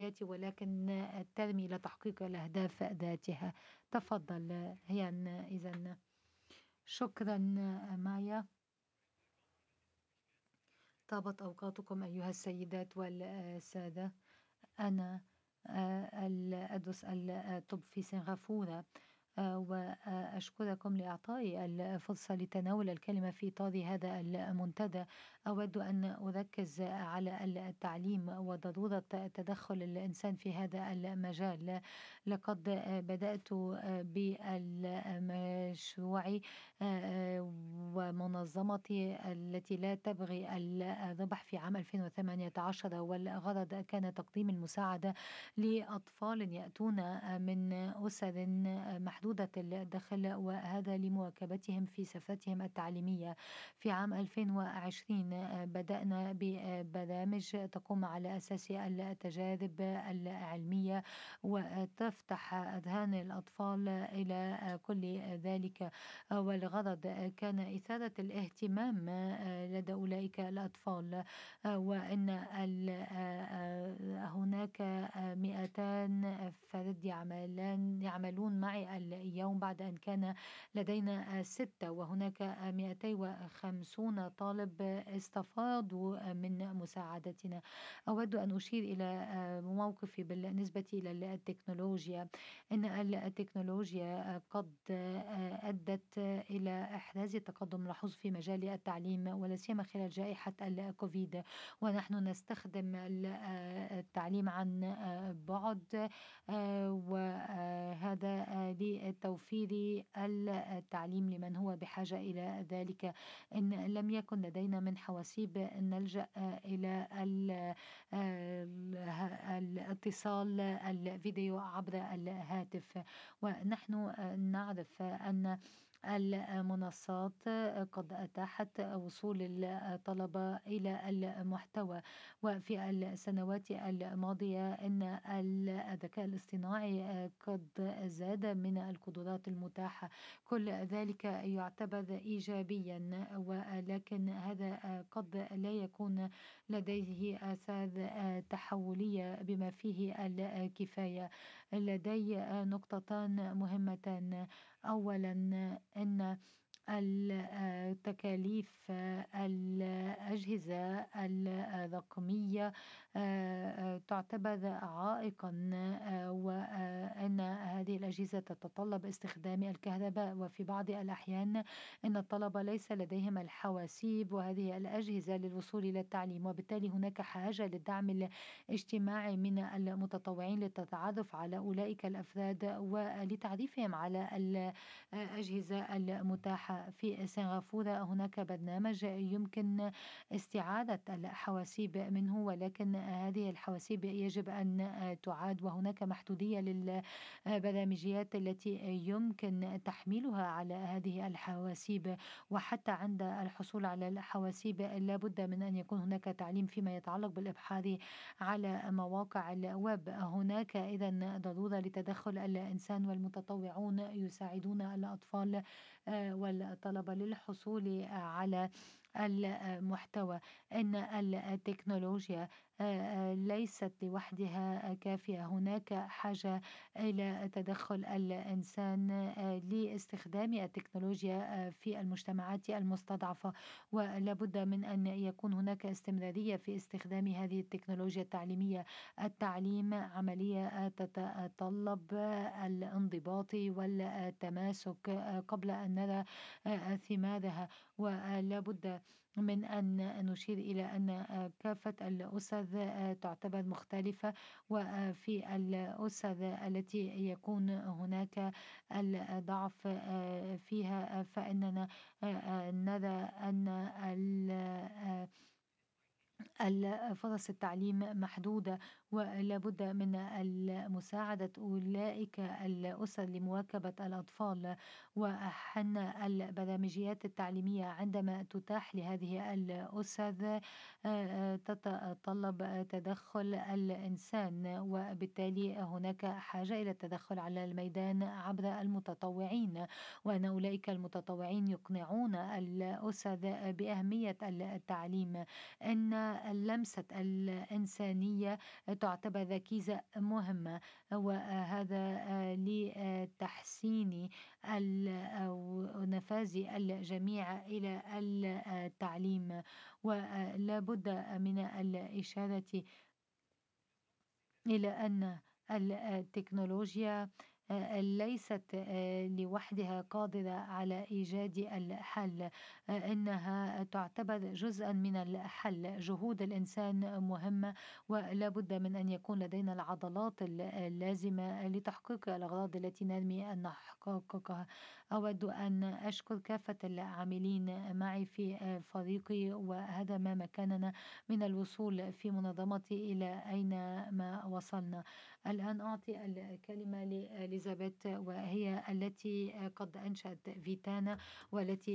الحياة ولكن ترمي إلى تحقيق الأهداف ذاتها. تفضل هيان إذن. شكرا مايا. طابت أوقاتكم أيها السيدات والسادة. أنا أدرس الطب في سنغافورة، وأشكركم لإعطائي الفرصة لتناول الكلمة في إطار هذا المنتدى. أود أن أركز على التعليم وضرورة تدخل الإنسان في هذا المجال. لقد بدأت بالمشروع ومنظمتي التي لا تبغي الربح في عام 2018، والغرض كان تقديم المساعدة لأطفال يأتون من أسر محدودة الدخل، وهذا لمواكبتهم في سفرتهم التعليمية. في عام 2020 بدأنا ببرامج تقوم على أساس التجارب العلمية وتفتح أذهان الأطفال إلى كل ذلك، والغرض كان إثارة الاهتمام لدى أولئك الأطفال. وأن هناك 200 فرد يعملون معي اليوم بعد أن كان لدينا 6، وهناك 250 طالب استفادوا من مساعدتنا. أود أن أشير إلى موقفي بالنسبة إلى التكنولوجيا. إن التكنولوجيا قد أدت إلى إحراز تقدم ملحوظ في مجال التعليم، ولا سيما خلال جائحة الكوفيد، ونحن نستخدم التعليم عن بعد، وهذا لتوفير التعليم لمن هو بحاجة إلى ذلك. إن لم يكن لدينا من حواسيب نلجأ إلى الاتصال الفيديو عبر الهاتف، ونحن نعرف أن المنصات قد أتاحت وصول الطلبة إلى المحتوى. وفي السنوات الماضية أن الذكاء الاصطناعي قد زاد من القدرات المتاحة. كل ذلك يعتبر إيجابيا، ولكن هذا قد لا يكون لديه آثار تحولية بما فيه الكفاية. لدي نقطتان مهمتان. أولا، أن التكاليف الأجهزة الرقمية تعتبر عائقا، وأن هذه الأجهزة تتطلب استخدام الكهرباء، وفي بعض الأحيان أن الطلبة ليس لديهم الحواسيب وهذه الأجهزة للوصول إلى التعليم، وبالتالي هناك حاجة للدعم الاجتماعي من المتطوعين للتعرف على أولئك الأفراد ولتعريفهم على الأجهزة المتاحة. في سنغافورة هناك برنامج يمكن استعادة الحواسيب منه، ولكن هذه الحواسيب يجب أن تعاد، وهناك محدودية للبرامجيات التي يمكن تحميلها على هذه الحواسيب. وحتى عند الحصول على الحواسيب لابد من أن يكون هناك تعليم فيما يتعلق بالإبحاث على مواقع الويب. هناك إذن ضرورة لتدخل الإنسان، والمتطوعون يساعدون الأطفال والطلبة للحصول على المحتوى. إن التكنولوجيا ليست لوحدها كافية، هناك حاجة إلى تدخل الإنسان لاستخدام التكنولوجيا في المجتمعات المستضعفة، ولا بد من أن يكون هناك استمرارية في استخدام هذه التكنولوجيا التعليمية. التعليم عملية تتطلب الانضباط والتماسك قبل أن نرى ثمارها، ولا بد من أن نشير إلى أن كافة الأسر تعتبر مختلفة، وفي الأسر التي يكون هناك الضعف فيها فإننا نرى أن فرص التعليم محدودة، ولا بد من مساعدة أولئك الأسر لمواكبة الأطفال. وحن البرامجيات التعليمية عندما تتاح لهذه الأسر تتطلب تدخل الإنسان، وبالتالي هناك حاجة إلى التدخل على الميدان عبر المتطوعين، وأن أولئك المتطوعين يقنعون الأسر بأهمية التعليم. إن اللمسة الإنسانية تعتبر ركيزة مهمة، وهذا لتحسين أو نفاذ الجميع إلى التعليم. ولا بد من الإشارة إلى أن التكنولوجيا ليست لوحدها قادرة على إيجاد الحل، إنها تعتبر جزءا من الحل. جهود الإنسان مهمة، ولا بد من أن يكون لدينا العضلات اللازمة لتحقيق الأغراض التي نرمي أن نحققها. أود أن أشكر كافة العاملين معي في فريقي، وهذا ما مكننا من الوصول في منظمتي إلى أين ما وصلنا. الآن أعطي الكلمة لإليزابيث، وهي التي قد أنشأت فيتانا، والتي